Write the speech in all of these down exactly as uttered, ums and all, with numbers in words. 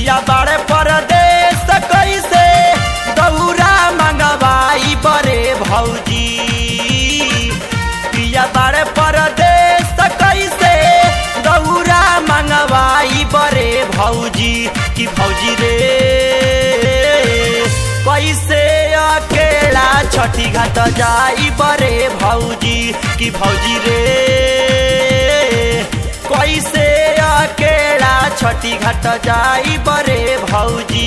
पिया बाड़े परदेस कैसे दौरा मंगवाई बरे भौजी। पिया बाड़े परदेस कैसे दौरा मंगवाई बरे भौजी। कि भौजी रे कैसे अकेला छठी घाट जाई बरे भौजी। कि भौजी रे कैसे अकेला छठी घाट जाई बरे भौजी।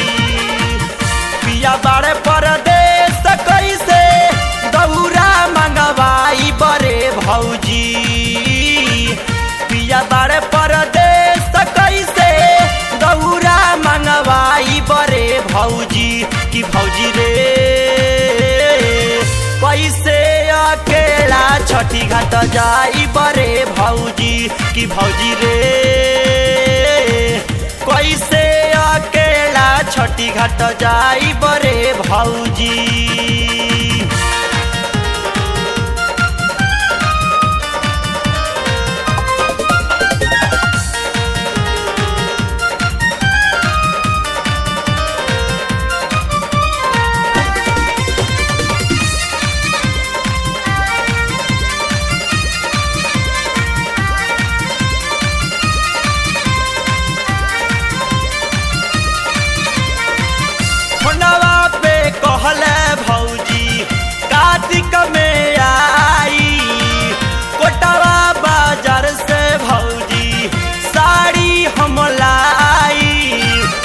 पिया बाड़े परदेस कैसे दौरा मंगवाई बरे भौजी। पिया बाड़े परदेस कैसे दौरा मंगवाई बरे भौजी। कि भौजी रे कैसे अकेला छठी घाट जाई बरे भौजी। कि भौजी रे कैसे अकेला छठी घाट जाई बरे भौजी। कहले भौजी कार्तिक में आई कोटवा बाजार से भौजी साड़ी हम लाई।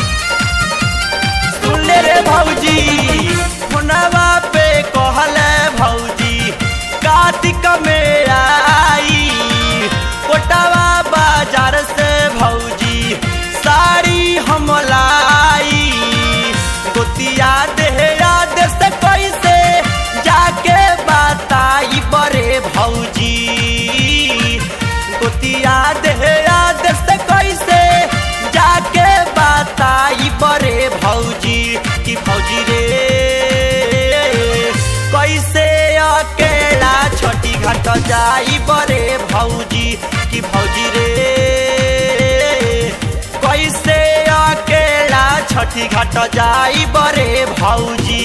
सुन ले रे भौजी फोनवा पे कहले भौजी कार्तिक में आई कोटवा बाजार से भौजी साड़ी हम लाई। गोतिया देहरा से कैसे जाके बताई बरे भौजी। गोतिया देहरा से कैसे जाके बताई बरे भौजी। कि भौजी रे कैसे अकेला छठी घाट जाई बरे भौजी। कि भौजी रे कैसे अकेला छठी घाट जाई बरे भौजी।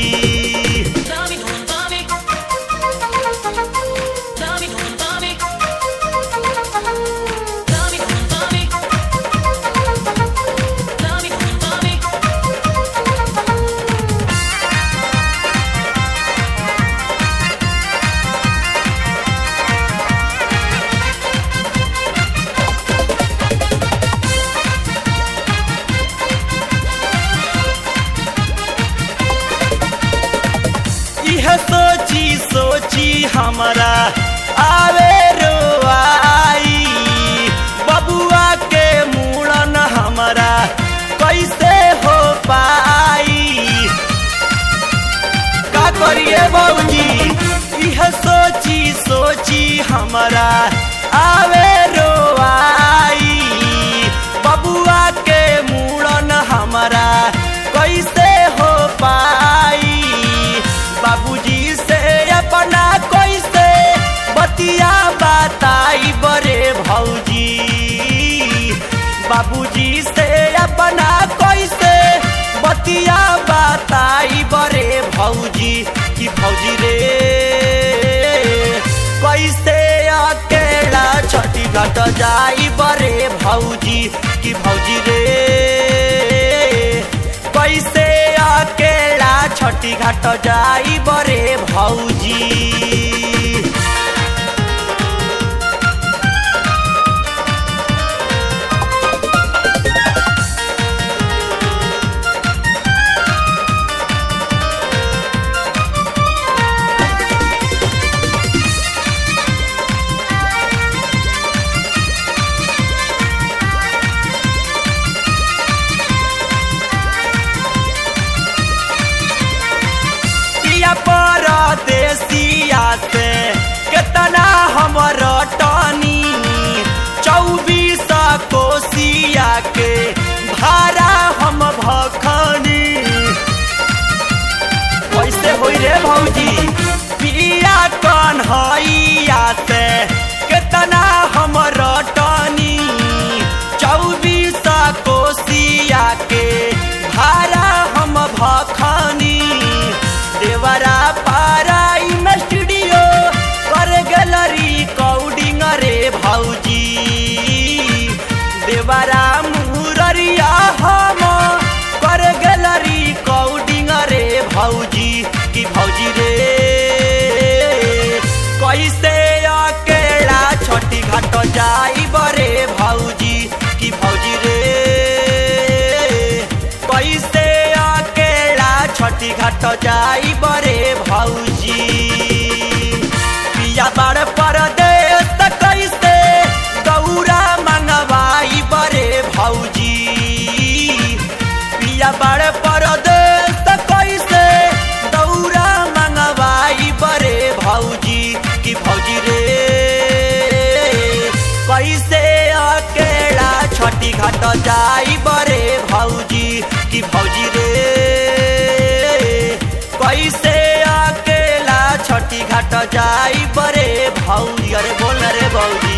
सोची सोची हमारा आवे रोआई बबुआ के मूड़न हमारा कैसे हो पाई। का करिए भौजी यह सोची सोची हमारा आवे रोआई बबुआ के मूड़न हमारा कैसे हो पाई। बाबूजी से अपना कैसे बतिया बताई बरे भौजी। बाबूजी से अपना कैसे बतिया बताई बरे भौजी। कि भौजी रे कैसे अकेला छठी घाट जाई बरे भौजी। कि भौजी रे कैसे अकेला छठी घाट जाई बरे भौजी। परदेसिया से कितना हमर टनी चौबीस कोसिया के भाड़ा हम भखनी। कैसे होई रे भौजी पिया कन्हैया से कितना हमर टनी चौबीस कोस कोसिया के भारा हम भखनी देवरा पारा में स्टूडियो कर गैलरी कौडिंग रे भौजी देवरा मुररिया हम कर गैलरी कौडिंग रे भौजी की भौजी रे कैसे अकेला छठी घाट जाई बरे भौजी की भौजी रे कैसे अकेला छठी घाट जाई बरे भौजी पिया बाड़ परदेश कैसे गौरा मंगवाई बरे भौजी पिया बाड़ परदेश कैसे गौरा मंगवाई बरे भौजी की भौजी रे कैसे अकेला छठी घाट जाई बरे भौजी की भौजी रे कैसे अकेला छठी घाट जाई बरे भौजी अरे बोल रे भौजी।